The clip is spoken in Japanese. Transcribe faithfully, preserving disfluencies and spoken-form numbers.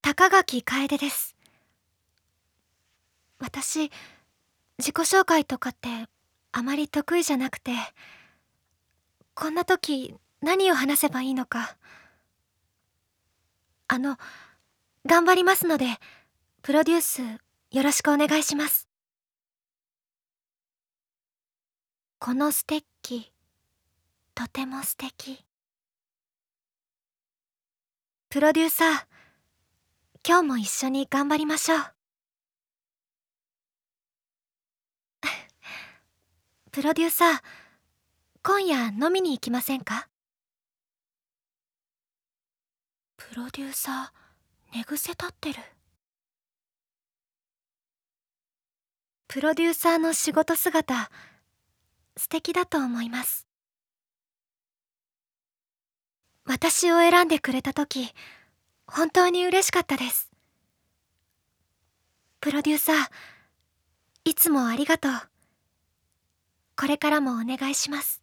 高垣楓です。私、自己紹介とかってあまり得意じゃなくて、こんな時何を話せばいいのか。あの、頑張りますので、プロデュースよろしくお願いします。このステッキ、とても素敵。プロデューサー、今日も一緒に頑張りましょう。プロデューサー、今夜飲みに行きませんか？プロデューサー、寝癖立ってる。プロデューサーの仕事姿、素敵だと思います。私を選んでくれた時、本当に嬉しかったです。プロデューサー、いつもありがとう。これからもお願いします。